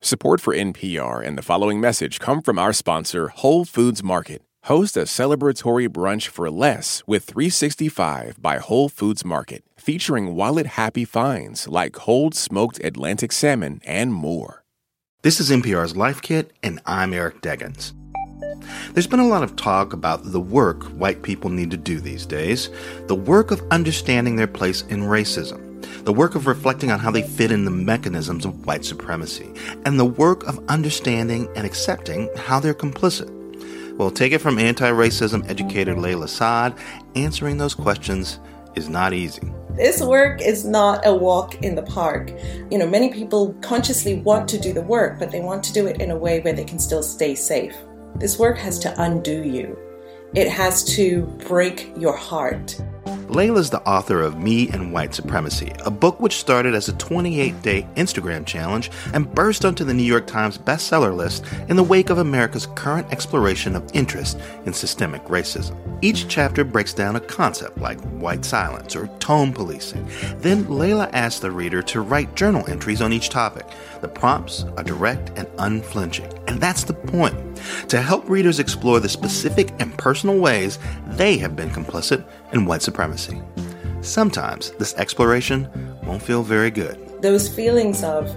Support for NPR and the following message come from our sponsor, Whole Foods Market. Host a celebratory brunch for less with 365 by Whole Foods Market, featuring wallet-happy finds like cold smoked Atlantic salmon and more. This is NPR's Life Kit, and I'm Eric Deggans. There's been a lot of talk about the work white people need to do these days, the work of understanding their place in racism, the work of reflecting on how they fit in the mechanisms of white supremacy, and the work of understanding and accepting how they're complicit. Well, take it from anti-racism educator Layla Saad, answering those questions is not easy. This work is not a walk in the park. You know, many people consciously want to do the work, but they want to do it in a way where they can still stay safe. This work has to undo you. It has to break your heart. Layla's the author of Me and White Supremacy, a book which started as a 28-day Instagram challenge and burst onto the New York Times bestseller list in the wake of America's current exploration of interest in systemic racism. Each chapter breaks down a concept like white silence or tone policing. Then Layla asks the reader to write journal entries on each topic. The prompts are direct and unflinching. And that's the point, to help readers explore the specific and personal ways they have been complicit in white supremacy. Sometimes this exploration won't feel very good. Those feelings of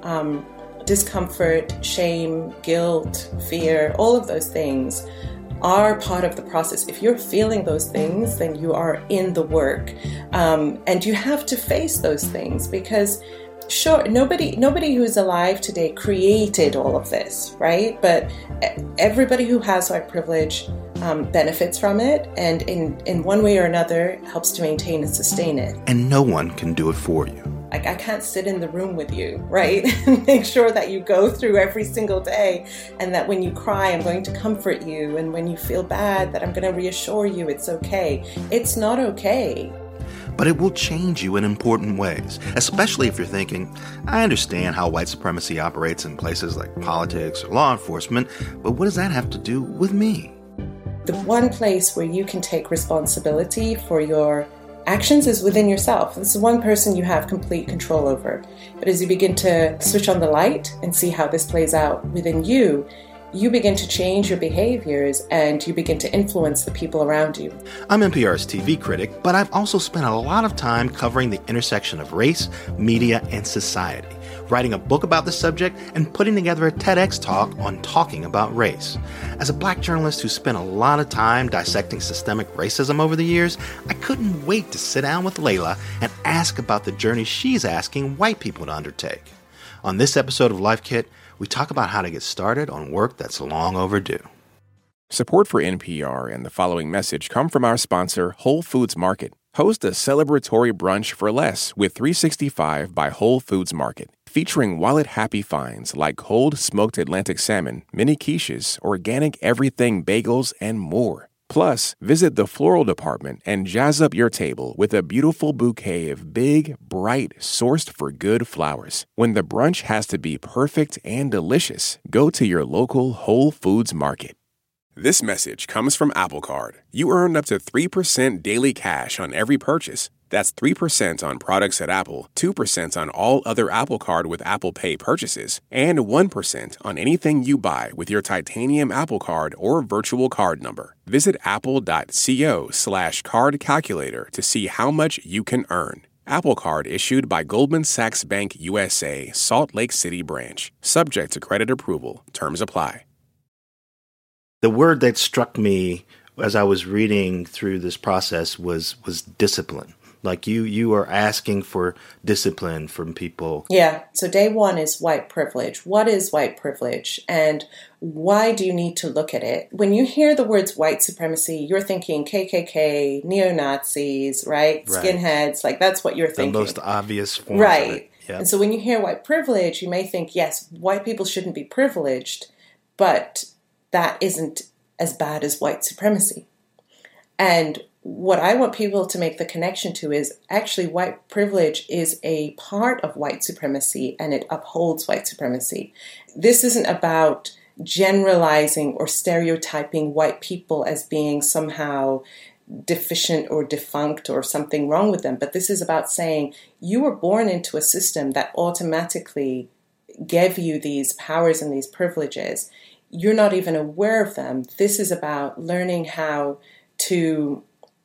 discomfort, shame, guilt, fear, all of those things are part of the process. If you're feeling those things, then you are in the work. And you have to face those things because sure, nobody who's alive today created all of this, right? But everybody who has white privilege benefits from it, and in one way or another helps to maintain and sustain it. And no one can do it for you. Like, I can't sit in the room with you, right? And make sure that you go through every single day, and that when you cry, I'm going to comfort you, and when you feel bad, that I'm going to reassure you it's okay. It's not okay. But it will change you in important ways, especially if you're thinking, I understand how white supremacy operates in places like politics or law enforcement, but what does that have to do with me? The one place where you can take responsibility for your actions is within yourself. This is one person you have complete control over. But as you begin to switch on the light and see how this plays out within you, you begin to change your behaviors and you begin to influence the people around you. I'm NPR's TV critic, but I've also spent a lot of time covering the intersection of race, media, and society, writing a book about the subject and putting together a TEDx talk on talking about race. As a Black journalist who spent a lot of time dissecting systemic racism over the years, I couldn't wait to sit down with Layla and ask about the journey she's asking white people to undertake. On this episode of Life Kit, we talk about how to get started on work that's long overdue. Support for NPR and the following message come from our sponsor, Whole Foods Market. Host a celebratory brunch for less with 365 by Whole Foods Market, featuring wallet-happy finds like cold smoked Atlantic salmon, mini quiches, organic everything bagels, and more. Plus, visit the floral department and jazz up your table with a beautiful bouquet of big, bright, sourced-for-good flowers. When the brunch has to be perfect and delicious, go to your local Whole Foods Market. This message comes from Apple Card. You earn up to 3% daily cash on every purchase. That's 3% on products at Apple, 2% on all other Apple Card with Apple Pay purchases, and 1% on anything you buy with your titanium Apple Card or virtual card number. Visit apple.co/card calculator to see how much you can earn. Apple Card issued by Goldman Sachs Bank USA, Salt Lake City branch. Subject to credit approval. Terms apply. The word that struck me as I was reading through this process was discipline. Like you are asking for discipline from people. Yeah. So day one is white privilege. What is white privilege? And why do you need to look at it? When you hear the words white supremacy, you're thinking KKK, neo-Nazis, right? Skinheads. Like that's what you're thinking. The most obvious form. Right. Of it. Yep. And so when you hear white privilege, you may think, yes, white people shouldn't be privileged, but that isn't as bad as white supremacy. And what I want people to make the connection to is actually white privilege is a part of white supremacy and it upholds white supremacy. This isn't about generalizing or stereotyping white people as being somehow deficient or defunct or something wrong with them. But this is about saying you were born into a system that automatically give you these powers and these privileges, you're not even aware of them. This is about learning how to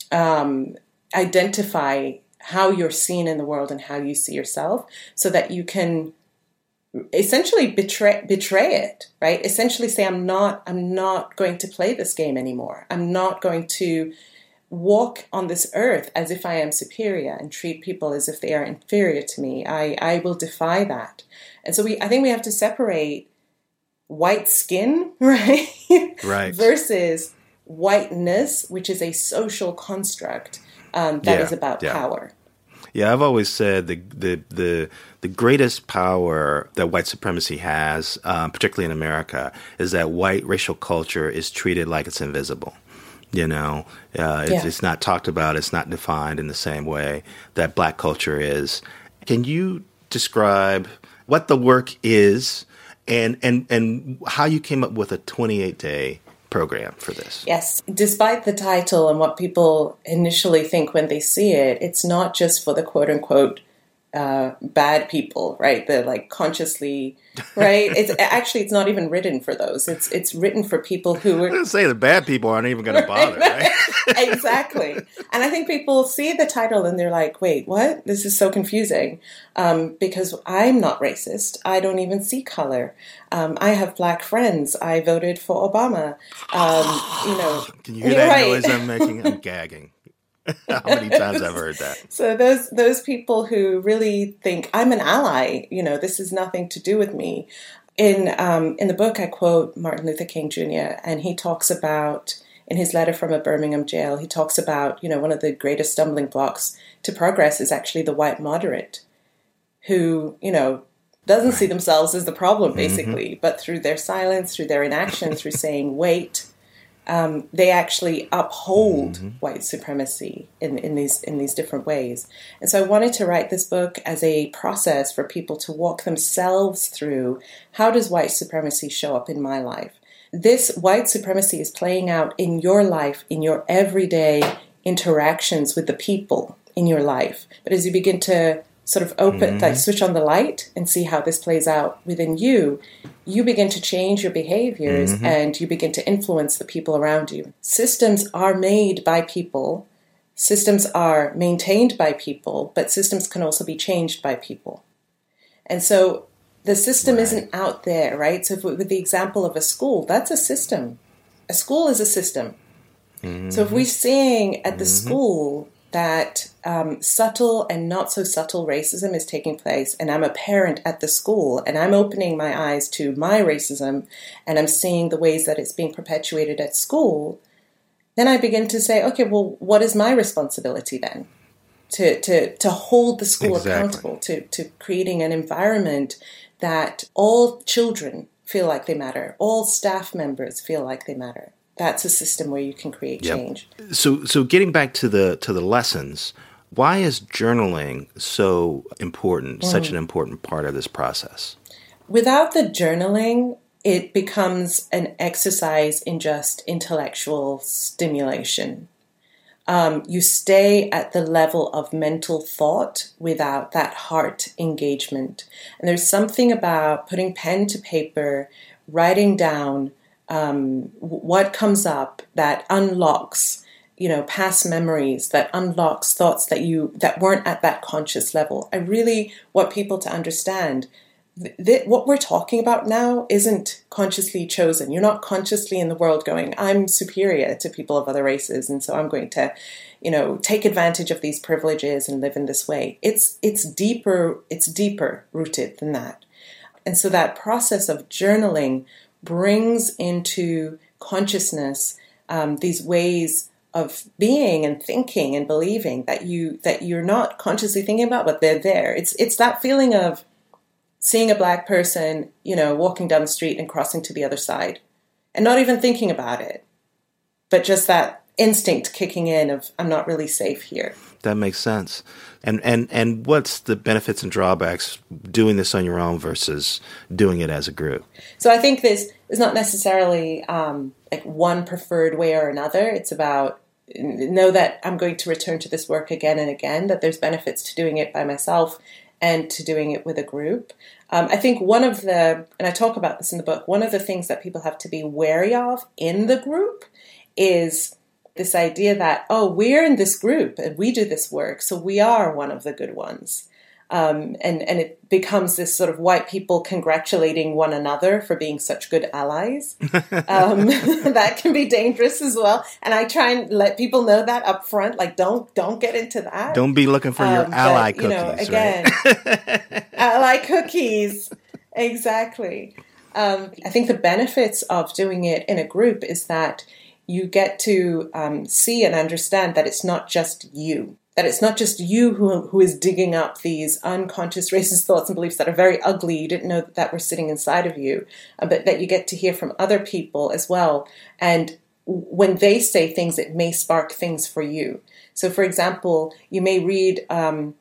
identify how you're seen in the world and how you see yourself, so that you can essentially betray it, right? Essentially say, I'm not going to play this game anymore. I'm not going to walk on this earth as if I am superior and treat people as if they are inferior to me. I will defy that. And so I think we have to separate white skin, right? Right. versus whiteness, which is a social construct that is about power. Yeah, I've always said the greatest power that white supremacy has, particularly in America, is that white racial culture is treated like it's invisible. You know, it's not talked about, it's not defined in the same way that black culture is. Can you describe what the work is and how you came up with a 28-day program for this? Yes. Despite the title and what people initially think when they see it, it's not just for the quote-unquote bad people, right? The like consciously, right? It's not even written for those. It's written for people who are... I was gonna say the bad people aren't even going to bother, right? Exactly. And I think people see the title and they're like, wait, what? This is so confusing. Because I'm not racist. I don't even see color. I have black friends. I voted for Obama. Can you hear that noise I'm making? I'm gagging. How many times I've heard that? So those people who really think I'm an ally, this has nothing to do with me. In the book, I quote Martin Luther King Jr., and he talks about, in his letter from a Birmingham jail, he talks about, one of the greatest stumbling blocks to progress is actually the white moderate, who, doesn't see themselves as the problem, basically, but through their silence, through their inaction, through saying, wait, they actually uphold white supremacy in these different ways. And so I wanted to write this book as a process for people to walk themselves through, how does white supremacy show up in my life? This white supremacy is playing out in your life, in your everyday interactions with the people in your life. But as you begin to sort of switch on the light and see how this plays out within you, you begin to change your behaviors and you begin to influence the people around you. Systems are made by people. Systems are maintained by people, but systems can also be changed by people. And so the system isn't out there, right? So with the example of a school, that's a system. A school is a system. So if we're seeing at the school that subtle and not so subtle racism is taking place, and I'm a parent at the school, and I'm opening my eyes to my racism, and I'm seeing the ways that it's being perpetuated at school, then I begin to say, okay, well, what is my responsibility then? To hold the school accountable, to creating an environment that all children feel like they matter, all staff members feel like they matter. That's a system where you can create change. So getting back to the lessons, why is journaling so important, such an important part of this process? Without the journaling, it becomes an exercise in just intellectual stimulation. You stay at the level of mental thought without that heart engagement. And there's something about putting pen to paper, writing down what comes up that unlocks, past memories, that unlocks thoughts that weren't at that conscious level. I really want people to understand that what we're talking about now isn't consciously chosen. You're not consciously in the world going, I'm superior to people of other races, and so I'm going to, take advantage of these privileges and live in this way. It's deeper rooted than that. And so that process of journaling brings into consciousness these ways of being and thinking and believing that you're not consciously thinking about, but they're there. It's that feeling of seeing a black person, walking down the street and crossing to the other side, and not even thinking about it, but just that instinct kicking in of I'm not really safe here. That makes sense. And what's the benefits and drawbacks doing this on your own versus doing it as a group? So I think this is not necessarily like one preferred way or another. It's about know that I'm going to return to this work again and again, that there's benefits to doing it by myself and to doing it with a group. I think and I talk about this in the book, one of the things that people have to be wary of in the group is this idea that, oh, we're in this group and we do this work, so we are one of the good ones. And it becomes this sort of white people congratulating one another for being such good allies. That can be dangerous as well. And I try and let people know that up front, like, don't get into that. Don't be looking for your ally cookies, again, right? Ally cookies. Exactly. I think the benefits of doing it in a group is that you get to see and understand that it's not just you. That it's not just you who is digging up these unconscious racist thoughts and beliefs that are very ugly. You didn't know that were sitting inside of you, but that you get to hear from other people as well. And when they say things, it may spark things for you. So, for example, you may read one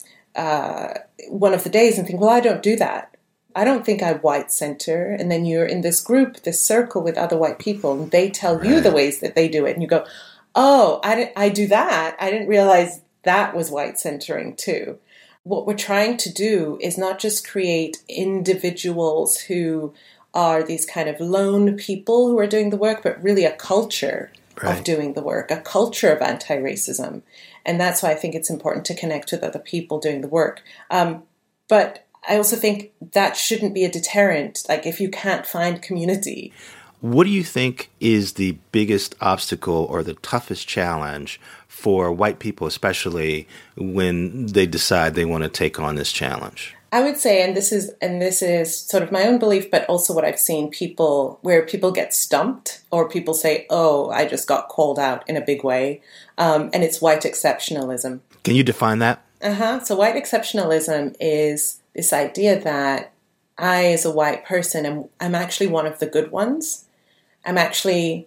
of the days and think, well, I don't do that. I don't think I white center. And then you're in this group, this circle with other white people, and they tell you the ways that they do it. And you go, oh, I do that. I didn't realize that was white centering too. What we're trying to do is not just create individuals who are these kind of lone people who are doing the work, but really a culture of doing the work, a culture of anti-racism. And that's why I think it's important to connect with other people doing the work. But I also think that shouldn't be a deterrent, like if you can't find community. What do you think is the biggest obstacle or the toughest challenge for white people, especially when they decide they want to take on this challenge? I would say, and this is sort of my own belief, but also what I've seen where people get stumped, or people say, oh, I just got called out in a big way. And it's white exceptionalism. Can you define that? So white exceptionalism is this idea that I, as a white person, I'm actually one of the good ones. I'm actually,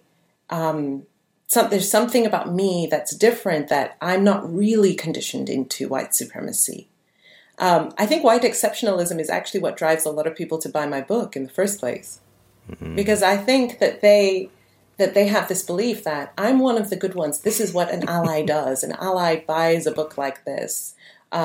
there's something about me that's different, that I'm not really conditioned into white supremacy. I think white exceptionalism is actually what drives a lot of people to buy my book in the first place. Mm-hmm. Because I think that they have this belief that I'm one of the good ones. This is what an ally does. An ally buys a book like this.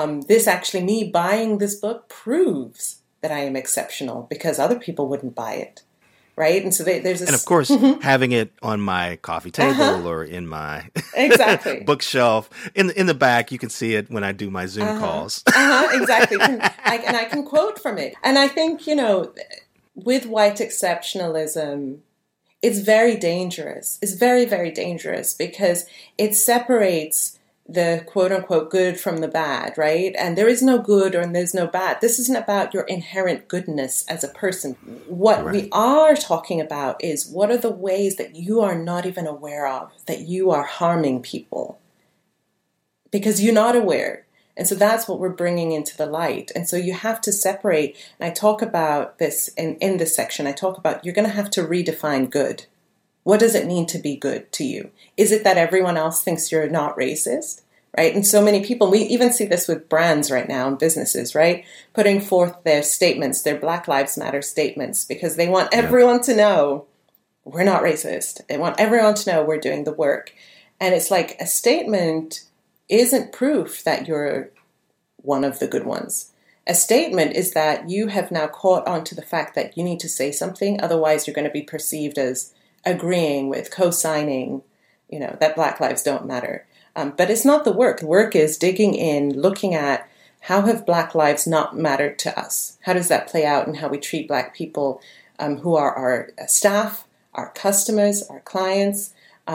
Me buying this book proves that I am exceptional because other people wouldn't buy it. Right? And so there's this... And of course, having it on my coffee table or in my bookshelf. In the back, you can see it when I do my Zoom calls. Exactly. I can quote from it. And I think, with white exceptionalism, it's very dangerous. It's very, very dangerous because it separates the quote-unquote good from the bad, right? And there is no good and there's no bad. This isn't about your inherent goodness as a person. What we are talking about is what are the ways that you are not even aware of, that you are harming people because you're not aware. And so that's what we're bringing into the light. And so you have to separate, and I talk about this in this section, I talk about you're going to have to redefine good. What does it mean to be good to you? Is it that everyone else thinks you're not racist, right? And so many people, we even see this with brands right now and businesses, right? Putting forth their statements, their Black Lives Matter statements, because they want everyone to know we're not racist. They want everyone to know we're doing the work. And it's like a statement isn't proof that you're one of the good ones. A statement is that you have now caught on to the fact that you need to say something, otherwise you're going to be perceived as agreeing with, co-signing, that Black lives don't matter. But it's not the work. The work is digging in, looking at how have Black lives not mattered to us? How does that play out in how we treat Black people who are our staff, our customers, our clients?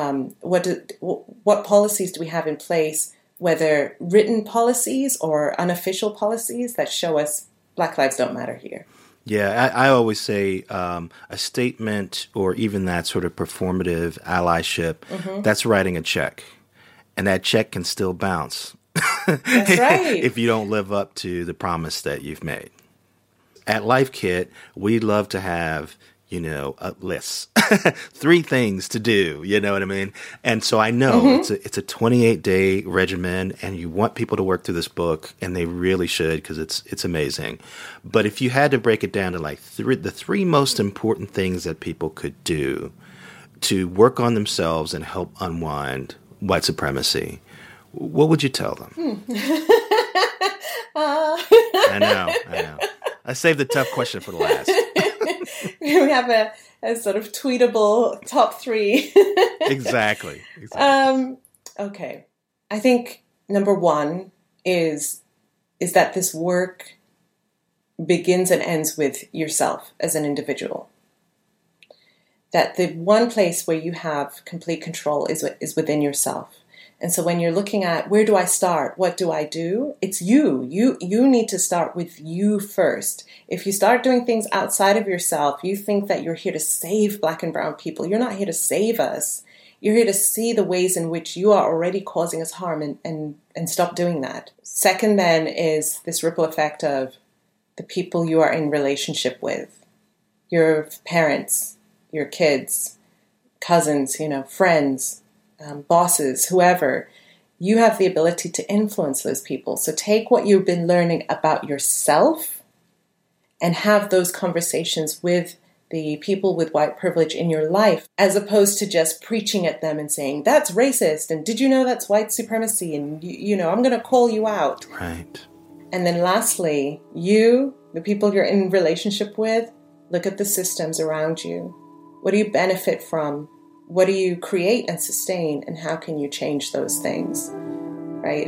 What policies do we have in place, whether written policies or unofficial policies that show us Black lives don't matter here? Yeah, I always say a statement or even that sort of performative allyship, that's writing a check. And that check can still bounce. That's right. If you don't live up to the promise that you've made. At Life Kit, we love to have, a list. 3 things to do, you know what I mean? And so I know it's a 28-day regimen, and you want people to work through this book, and they really should because it's amazing. But if you had to break it down to the 3 most important things that people could do to work on themselves and help unwind white supremacy, what would you tell them? I know. I saved the tough question for the last. We have a sort of tweetable top 3. Exactly. Okay. I think number 1 is that this work begins and ends with yourself as an individual. That the one place where you have complete control is within yourself. And so when you're looking at, where do I start? What do I do? It's you. You need to start with you first. If you start doing things outside of yourself, you think that you're here to save Black and brown people. You're not here to save us. You're here to see the ways in which you are already causing us harm and stop doing that. Second then is this ripple effect of the people you are in relationship with. Your parents, your kids, cousins, friends, bosses, whoever. You have the ability to influence those people. So take what you've been learning about yourself and have those conversations with the people with white privilege in your life, as opposed to just preaching at them and saying, that's racist, and did you know that's white supremacy, and I'm going to call you out. Right. And then lastly, you, the people you're in relationship with, look at the systems around you. What do you benefit from? What do you create and sustain, and how can you change those things? Right?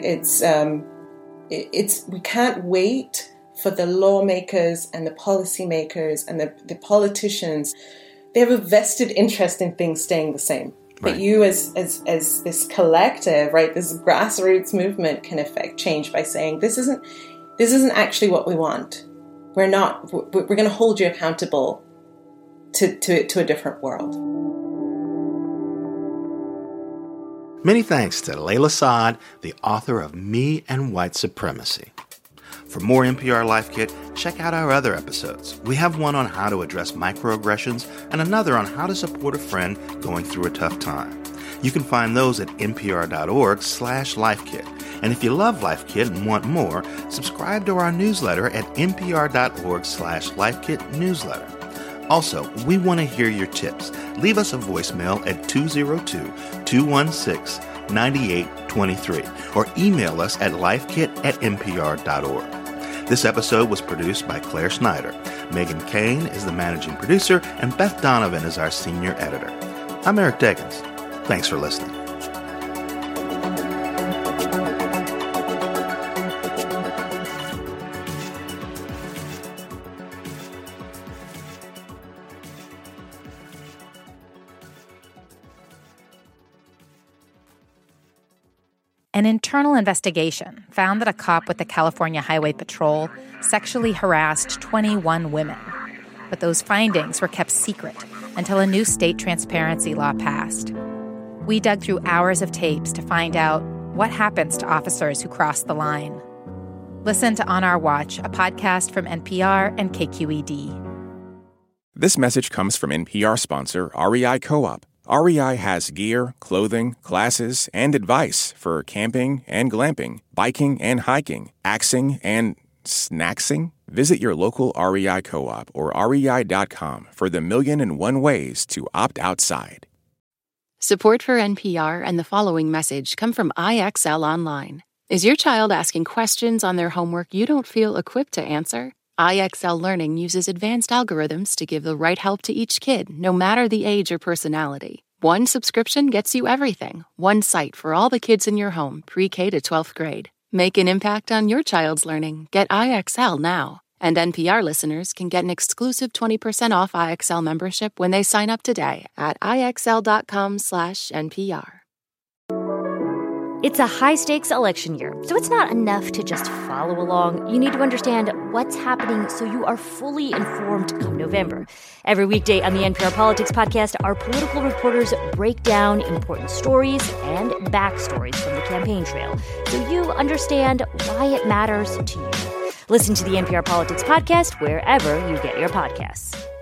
We can't wait for the lawmakers and the policymakers and the politicians. They have a vested interest in things staying the same. Right. But you as this collective, right, this grassroots movement can affect change by saying, this isn't actually what we want. We're going to hold you accountable to a different world. Many thanks to Layla Saad, the author of Me and White Supremacy. For more NPR Life Kit, check out our other episodes. We have one on how to address microaggressions and another on how to support a friend going through a tough time. You can find those at npr.org/lifekit. And if you love Life Kit and want more, subscribe to our newsletter at npr.org/lifekit newsletter. Also, we want to hear your tips. Leave us a voicemail at 202-216-9823 or email us at lifekit@npr.org. This episode was produced by Claire Snyder. Megan Kane is the managing producer, and Beth Donovan is our senior editor. I'm Eric Deggans. Thanks for listening. An internal investigation found that a cop with the California Highway Patrol sexually harassed 21 women. But those findings were kept secret until a new state transparency law passed. We dug through hours of tapes to find out what happens to officers who cross the line. Listen to On Our Watch, a podcast from NPR and KQED. This message comes from NPR sponsor REI Co-op. REI has gear, clothing, classes, and advice for camping and glamping, biking and hiking, axing and snacksing. Visit your local REI Co-op or rei.com for the 1,000,001 ways to opt outside. Support for NPR and the following message come from IXL Online. Is your child asking questions on their homework you don't feel equipped to answer? IXL Learning uses advanced algorithms to give the right help to each kid, no matter the age or personality. One subscription gets you everything. One site for all the kids in your home, pre-K to 12th grade. Make an impact on your child's learning. Get IXL now. And NPR listeners can get an exclusive 20% off IXL membership when they sign up today at IXL.com/NPR. It's a high-stakes election year, so it's not enough to just follow along. You need to understand what's happening so you are fully informed come November. Every weekday on the NPR Politics Podcast, our political reporters break down important stories and backstories from the campaign trail so you understand why it matters to you. Listen to the NPR Politics Podcast wherever you get your podcasts.